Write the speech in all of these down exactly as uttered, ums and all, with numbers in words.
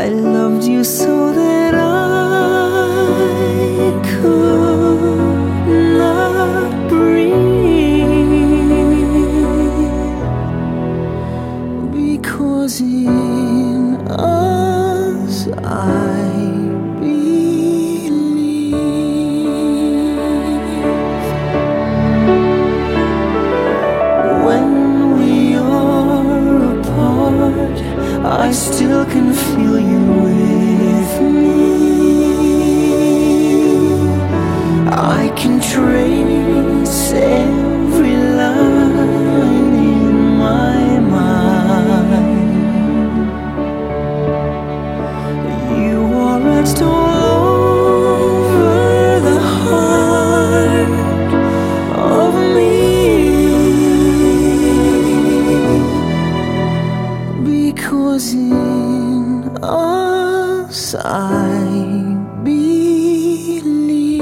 I loved you so that I could not breathe, because in us I believe. When we are apart, I still can feel you with me. I can trace every line in my mind. You are etched all over the heart of me, because in us I believe.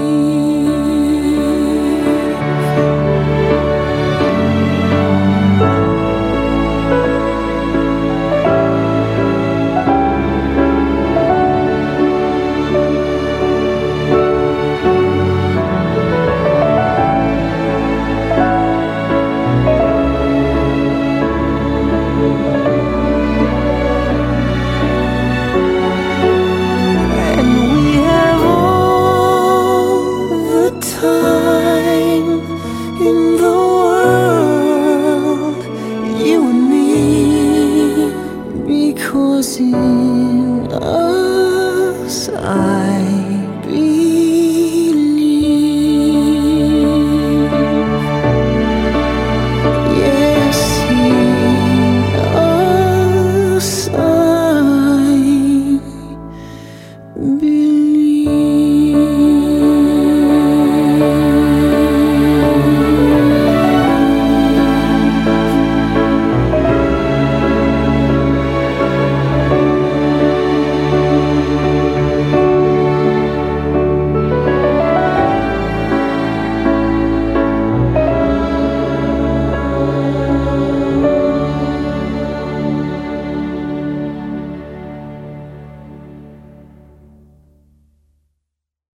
Because in us I believe.